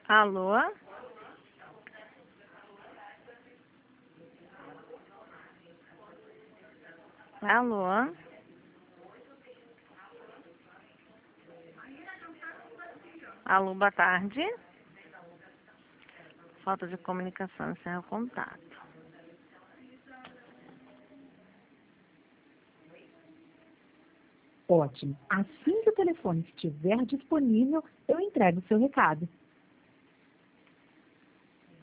Alô? Alô? Alô, boa tarde. Falta de comunicação, encerra o contato. Ótimo. Assim que o telefone estiver disponível, eu entrego o seu recado.